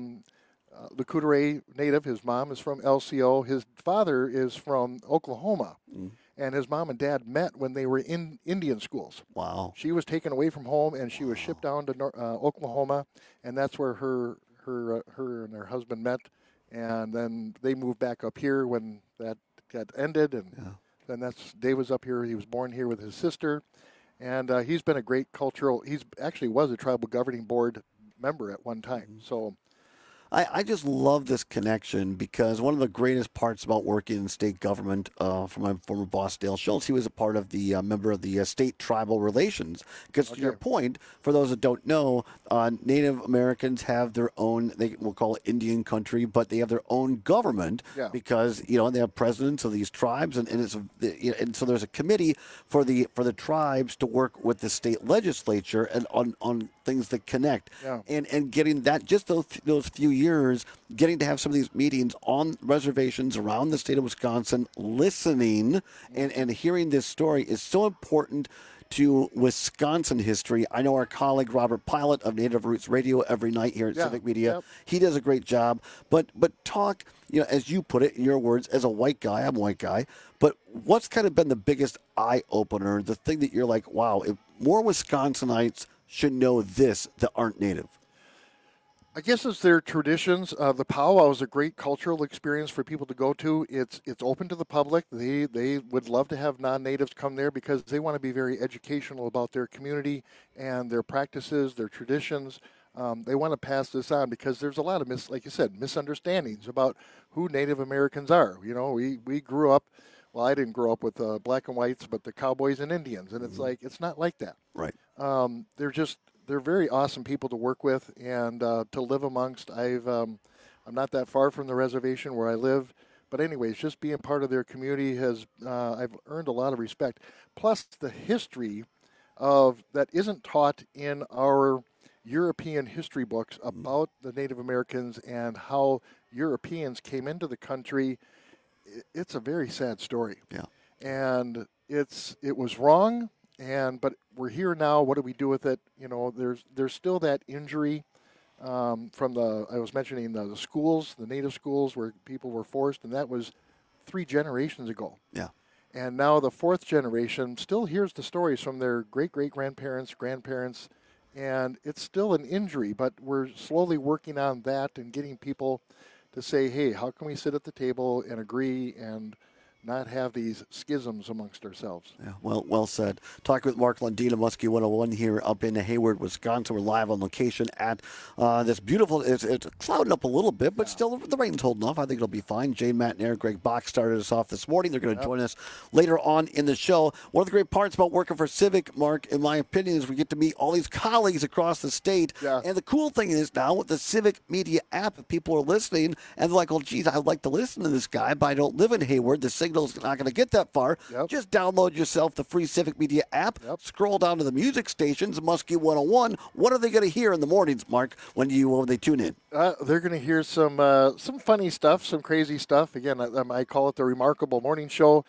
Lakota native. His mom is from LCO. His father is from Oklahoma. And his mom and dad met when they were in Indian schools. Wow. She was taken away from home, and she was shipped down to Oklahoma, and that's where her and her husband met. And then they moved back up here when that got ended, and then Dave was up here. He was born here with his sister. And he's been a great he's actually was a tribal governing board member at one time. So I just love this connection because one of the greatest parts about working in state government, for my former boss, Dale Schultz, he was a part of the member of the state tribal relations. Because to your point, for those that don't know, Native Americans have their own, we'll call it Indian country, but they have their own government because, they have presidents of these tribes, and so there's a committee for the tribes to work with the state legislature and on things that connect. And getting that, just those few years, getting to have some of these meetings on reservations around the state of Wisconsin, listening and hearing this story is so important to Wisconsin history. I know our colleague Robert Pilot of Native Roots Radio every night here at Civic Media. He does a great job. But talk, as you put it in your words, as a white guy, I'm a white guy, but what's kind of been the biggest eye-opener, the thing that you're like, wow, if more Wisconsinites should know this that aren't Native? I guess it's their traditions. The powwow is a great cultural experience for people to go to. It's open to the public. They would love to have non-natives come there because they want to be very educational about their community and their practices, their traditions. They want to pass this on because there's a lot of, like you said, misunderstandings about who Native Americans are. We grew up, well, I didn't grow up with black and whites, but the cowboys and Indians, and it's like, it's not like that. Right. They're very awesome people to work with and to live amongst. I'm not that far from the reservation where I live, but anyways, just being part of their community I've earned a lot of respect. Plus the history that isn't taught in our European history books about the Native Americans and how Europeans came into the country. It's a very sad story. Yeah. And it was wrong. But we're here now. What do we do with it? There's still that injury from I was mentioning the schools, the Native schools where people were forced, and that was 3 generations ago. Yeah. And now the 4th generation still hears the stories from their great-great-grandparents, grandparents, and it's still an injury, but we're slowly working on that and getting people to say, hey, how can we sit at the table and agree and not have these schisms amongst ourselves. Yeah, well said. Talking with Mark Lundin of Muskie 101 here up in Hayward, Wisconsin. We're live on location at this beautiful, it's clouding up a little bit, but still the rain's holding off. I think it'll be fine. Jane Matnair, Greg Bach started us off this morning. They're going to join us later on in the show. One of the great parts about working for Civic, Mark, in my opinion, is we get to meet all these colleagues across the state. Yeah. And the cool thing is now with the Civic Media app, if people are listening and they're like, oh, geez, I'd like to listen to this guy, but I don't live in Hayward. The signal's not going to get that far. Just download yourself the free Civic Media app. Scroll down to the music stations, Muskie 101. What are they going to hear in the mornings, Mark, when they tune in? They're going to hear some funny stuff, some crazy stuff. Again, I call it the Remarkable Morning Show.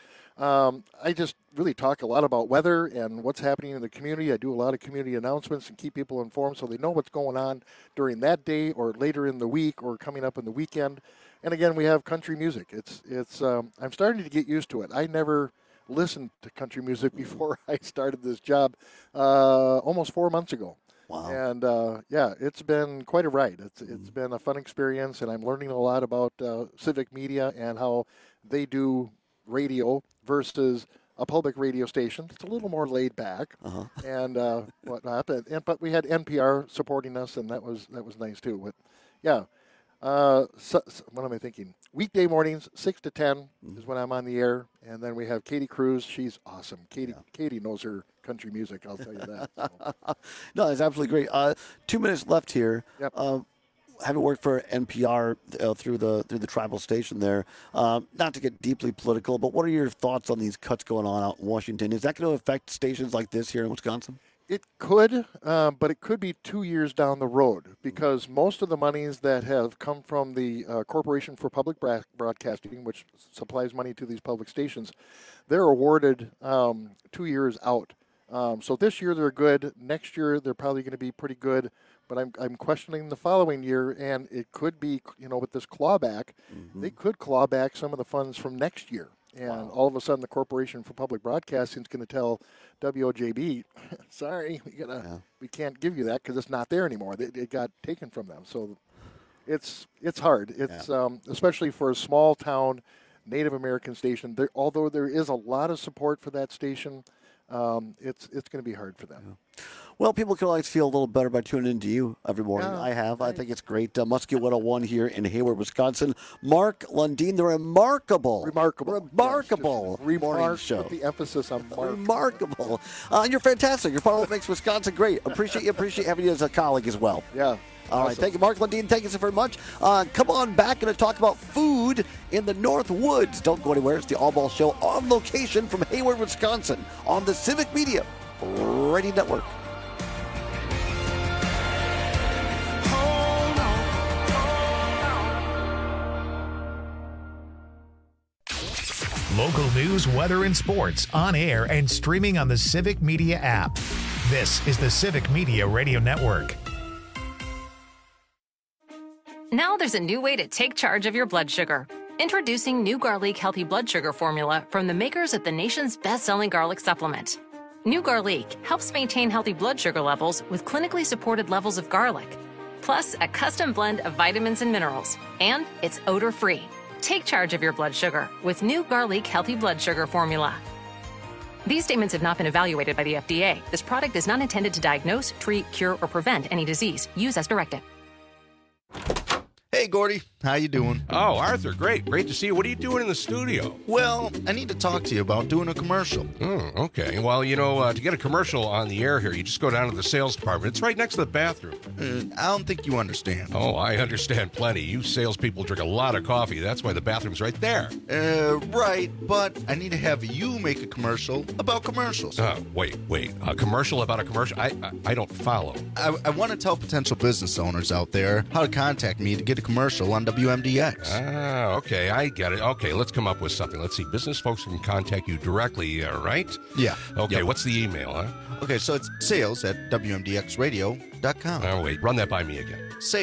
I just really talk a lot about weather and what's happening in the community. I do a lot of community announcements and keep people informed so they know what's going on during that day or later in the week or coming up in the weekend. And again, we have country music. I'm starting to get used to it. I never listened to country music before I started this job almost 4 months ago. Wow. And it's been quite a ride. It's been a fun experience, and I'm learning a lot about Civic Media and how they do radio versus a public radio station. It's a little more laid back and whatnot. But we had NPR supporting us, and that was nice too. But yeah. So what am I thinking? Weekday mornings, 6 to 10 is when I'm on the air. And then we have Katie Cruz. She's awesome. Katie knows her country music, I'll tell you that. So. No, it's absolutely great. 2 minutes left here. Yep. Having worked for NPR through the tribal station there, not to get deeply political, but what are your thoughts on these cuts going on out in Washington? Is that going to affect stations like this here in Wisconsin? It could, but it could be 2 years down the road because most of the monies that have come from the Corporation for Public Broadcasting, which supplies money to these public stations, they're awarded 2 years out. So this year they're good. Next year they're probably going to be pretty good. But I'm questioning the following year, and it could be, with this clawback, they could claw back some of the funds from next year. And all of a sudden, the Corporation for Public Broadcasting is going to tell WOJB, sorry, we can't give you that because it's not there anymore. It got taken from them. So it's hard. It's especially for a small town Native American station. Although there is a lot of support for that station, it's going to be hard for them. Well, people can always feel a little better by tuning into you every morning. I have. I think it's great. Muskie 101 here in Hayward, Wisconsin. Mark Lundin, the remarkable morning show. With the emphasis on Mark. Remarkable. You're fantastic. You're part of what makes Wisconsin great. Appreciate having you as a colleague as well. Yeah. All right, thank you, Mark Lundin. Thank you so very much. Come on back and talk about food in the North Woods. Don't go anywhere. It's the All Ball Show on location from Hayward, Wisconsin on the Civic Media Radio Network. Local news, weather, and sports on air and streaming on the Civic Media app. This is the Civic Media Radio Network. Now there's a new way to take charge of your blood sugar. Introducing new Garlic Healthy Blood Sugar Formula from the makers of the nation's best-selling garlic supplement. New Garlic helps maintain healthy blood sugar levels with clinically supported levels of garlic, plus a custom blend of vitamins and minerals, and it's odor-free. Take charge of your blood sugar with new Garlic Healthy Blood Sugar Formula. These statements have not been evaluated by the FDA. This product is not intended to diagnose, treat, cure, or prevent any disease. Use as directed. Hey, Gordy. How you doing? Oh, Arthur, great. Great to see you. What are you doing in the studio? Well, I need to talk to you about doing a commercial. Okay. Well, to get a commercial on the air here, you just go down to the sales department. It's right next to the bathroom. I don't think you understand. Oh, I understand plenty. You salespeople drink a lot of coffee. That's why the bathroom's right there. Right, but I need to have you make a commercial about commercials. Wait. A commercial about a commercial? I don't follow. I want to tell potential business owners out there how to contact me to get a commercial on WMDX. Okay, I get it. Okay, let's come up with something. Let's see. Business folks can contact you directly, right? Yeah. Okay, yeah. What's the email, huh? Okay, so it's sales@WMDXradio.com. Oh, wait. Run that by me again.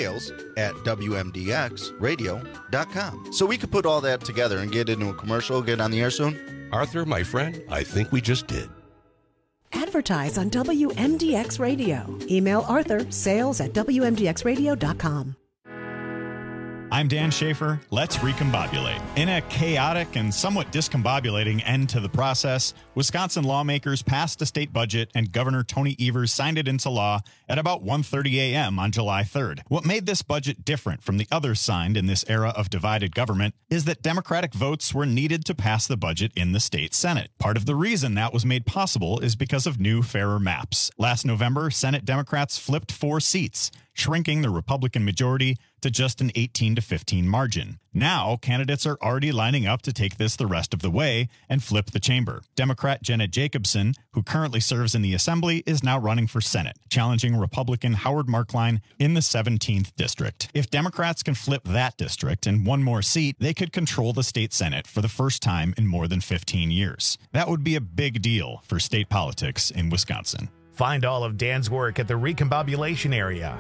Sales@WMDXradio.com. So we could put all that together and get into a commercial, get on the air soon? Arthur, my friend, I think we just did. Advertise on WMDX Radio. Email Arthur, sales@WMDXradio.com. I'm Dan Schaefer. Let's recombobulate. In a chaotic and somewhat discombobulating end to the process, Wisconsin lawmakers passed a state budget and Governor Tony Evers signed it into law at about 1:30 a.m. on July 3rd. What made this budget different from the others signed in this era of divided government is that Democratic votes were needed to pass the budget in the state Senate. Part of the reason that was made possible is because of new, fairer maps. Last November, Senate Democrats flipped 4 seats, shrinking the Republican majority to just an 18-15 margin. Now, candidates are already lining up to take this the rest of the way and flip the chamber. Democrat Jenna Jacobson, who currently serves in the Assembly, is now running for Senate, challenging Republican Howard Markline in the 17th district. If Democrats can flip that district and one more seat, they could control the state Senate for the first time in more than 15 years. That would be a big deal for state politics in Wisconsin. Find all of Dan's work at the Recombobulation area.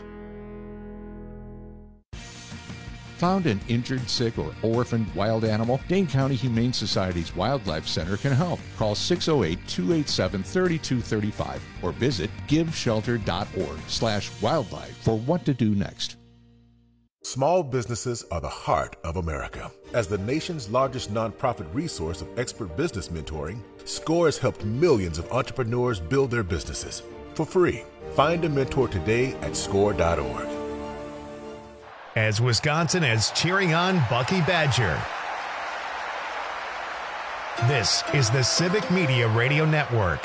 Found an injured, sick, or orphaned wild animal? Dane County Humane Society's Wildlife Center can help. Call 608-287-3235 or visit giveshelter.org/wildlife for what to do next. Small businesses are the heart of America. As the nation's largest nonprofit resource of expert business mentoring, SCORE has helped millions of entrepreneurs build their businesses for free. Find a mentor today at score.org. As Wisconsin is cheering on Bucky Badger. This is the Civic Media Radio Network.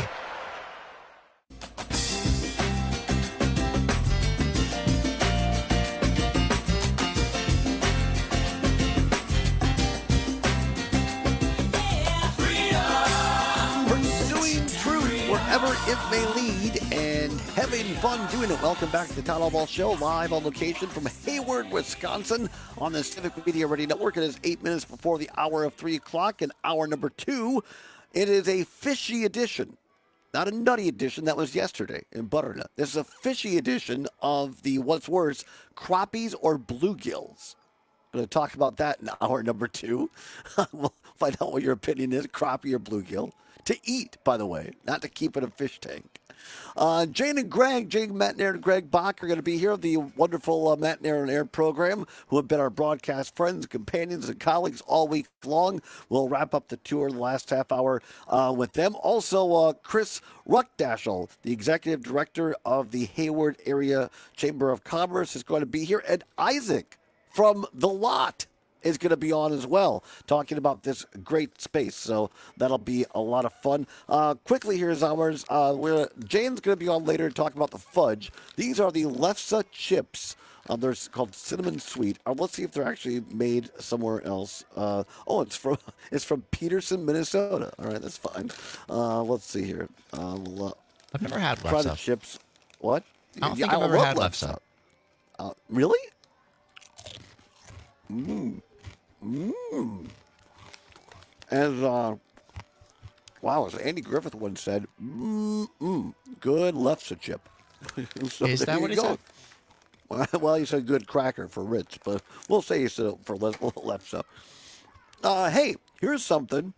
Pursuing truth wherever it may lead and having fun doing it. Welcome back to the Todd Ball Show, live on location from Hayward, Wisconsin, on the Civic Media Radio Network. It is 8 minutes before the hour of 3 o'clock, and hour number 2. It is a fishy edition, not a nutty edition that was yesterday in Butternut. This is a fishy edition of the what's worse, crappies or bluegills. I'm going to talk about that in hour number 2. We'll find out what your opinion is, crappie or bluegill. To eat, by the way, not to keep in a fish tank. Jane and Greg, Matt Nair and Greg Bach are going to be here, the wonderful Matt Nair and Air program, who have been our broadcast friends, companions, and colleagues all week long. We'll wrap up the tour in the last half hour with them. Also, Chris Ruckdaschel, the executive director of the Hayward Area Chamber of Commerce, is going to be here. And Isaac from The Lot is going to be on as well, talking about this great space. So that'll be a lot of fun. Quickly, here's ours. Jane's going to be on later to talk about the fudge. These are the Lefse chips. They're called Cinnamon Sweet. Let's see if they're actually made somewhere else. It's from Peterson, Minnesota. All right, that's fine. Let's see here. I've never had Lefse. Try the chips. What? I don't think I've ever had Lefse. Really? As Andy Griffith once said, good Lefse chip. So is that what he said? Well, he said good cracker for Ritz, but we'll say he said it for Lefse. Hey, here's something.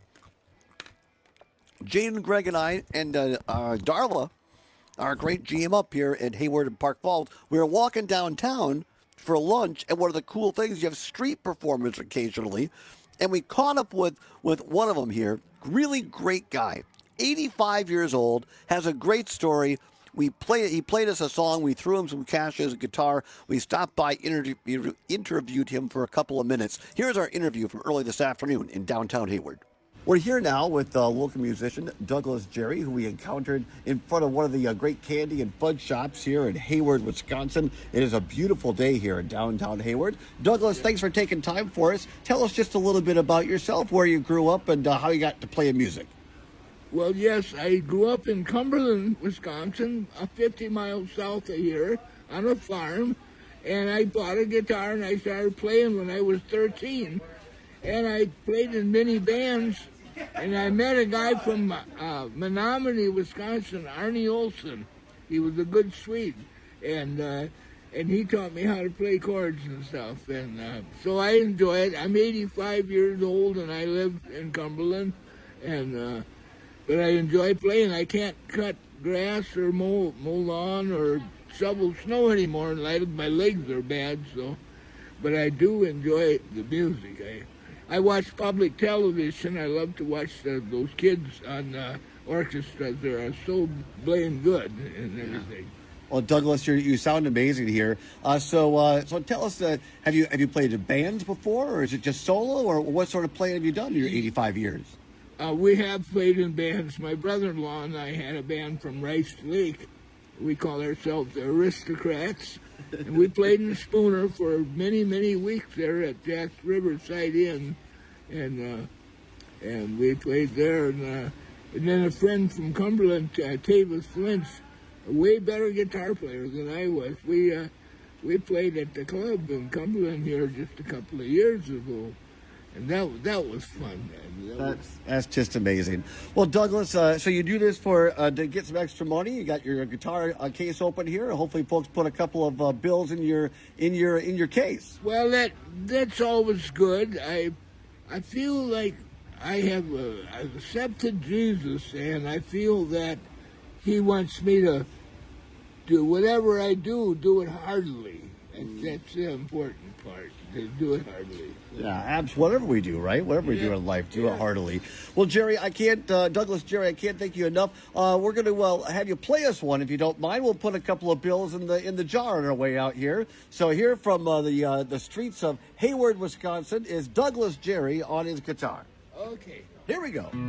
Jane and Greg and I and Darla, our great GM up here at Hayward and Park Falls, we were walking downtown for lunch, and one of the cool things, you have street performers occasionally, and we caught up with one of them here. Really great guy, 85 years old, has a great story. He played us a song. We threw him some cash as a guitar. We stopped by, interviewed him for a couple of minutes. Here's our interview from early this afternoon in downtown Hayward. We're here now with local musician Douglas Jerry, who we encountered in front of one of the great candy and fudge shops here in Hayward, Wisconsin. It is a beautiful day here in downtown Hayward. Douglas, thanks for taking time for us. Tell us just a little bit about yourself, where you grew up, and how you got to play music. Well, yes, I grew up in Cumberland, Wisconsin, 50 miles south of here, on a farm, and I bought a guitar and I started playing when I was 13. And I played in many bands, and I met a guy from Menominee, Wisconsin, Arnie Olson. He was a good Swede, and he taught me how to play chords and stuff. And so I enjoy it. I'm 85 years old, and I live in Cumberland, and but I enjoy playing. I can't cut grass or mow lawn or shovel snow anymore. My legs are bad, so. But I do enjoy the music. I watch public television. I love to watch those kids on orchestras. They're so blame good and everything. Well, Douglas, you sound amazing here. So tell us, have you played in bands before, or is it just solo, or what sort of playing have you done in your 85 years? We have played in bands. My brother-in-law and I had a band from Rice Lake. We call ourselves the Aristocrats. And we played in Spooner for many, many weeks there at Jack's Riverside Inn, and we played there. And then a friend from Cumberland, Tavis Lynch, a way better guitar player than I was. We played at the club in Cumberland here just a couple of years ago, and that was fun. That's just amazing. Well, Douglas, so you do this to get some extra money. You got your guitar case open here. Hopefully, folks put a couple of bills in your case. Well, that's always good. I feel like I've accepted Jesus, and I feel that He wants me to do whatever I do it heartily. And that's the important part, to do it heartily. Yeah, whatever we do, right? Whatever we do in life, do it heartily. Well, Jerry, Douglas Jerry, I can't thank you enough. We're going to have you play us one, if you don't mind. We'll put a couple of bills in the jar on our way out here. So here from the streets of Hayward, Wisconsin, is Douglas Jerry on his guitar. Okay. Here we go.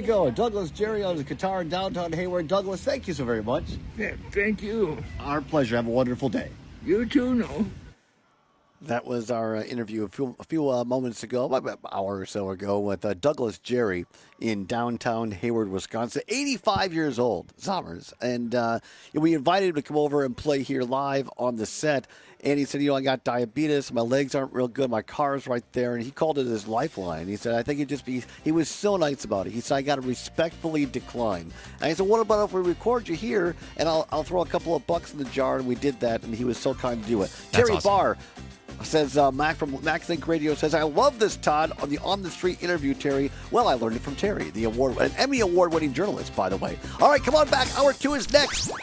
we go. Douglas Jerry on the guitar in downtown Hayward. Douglas, thank you so very much. Yeah, thank you. Our pleasure. Have a wonderful day. You too, no. That was our interview a few moments ago, about an hour or so ago, with Douglas Jerry in downtown Hayward, Wisconsin. 85 years old, Zommers. And we invited him to come over and play here live on the set. And he said, I got diabetes. My legs aren't real good. My car's right there. And he called it his lifeline. He said, I think he was so nice about it. He said, I got to respectfully decline. And I said, what about if we record you here and I'll throw a couple of bucks in the jar? And we did that. And he was so kind to do it. That's Terry awesome. Barr says, Mac from Max Think Radio says, I love this, Todd, on the street interview, Terry. Well, I learned it from Terry, an Emmy Award-winning journalist, by the way. All right, come on back. Hour 2 is next.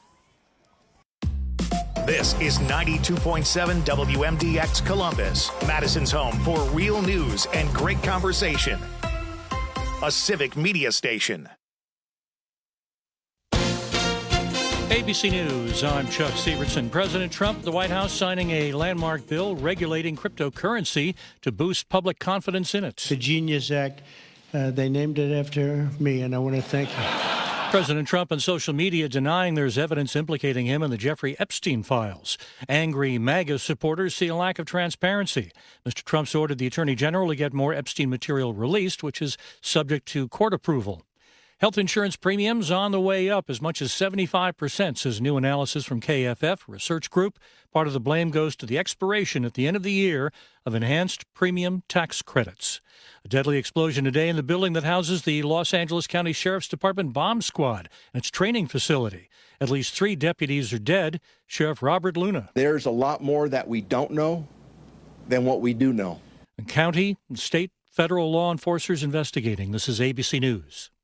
This is 92.7 WMDX Columbus, Madison's home for real news and great conversation. A civic media station. ABC News, I'm Chuck Severson. President Trump, the White House signing a landmark bill regulating cryptocurrency to boost public confidence in it. The Genius Act, they named it after me, and I want to thank you. President Trump on social media denying there's evidence implicating him in the Jeffrey Epstein files. Angry MAGA supporters see a lack of transparency. Mr. Trump's ordered the Attorney General to get more Epstein material released, which is subject to court approval. Health insurance premiums on the way up as much as 75%, says new analysis from KFF Research Group. Part of the blame goes to the expiration at the end of the year of enhanced premium tax credits. A deadly explosion today in the building that houses the Los Angeles County Sheriff's Department bomb squad and its training facility. At least 3 deputies are dead. Sheriff Robert Luna. There's a lot more that we don't know than what we do know. And county and state federal law enforcers investigating. This is ABC News.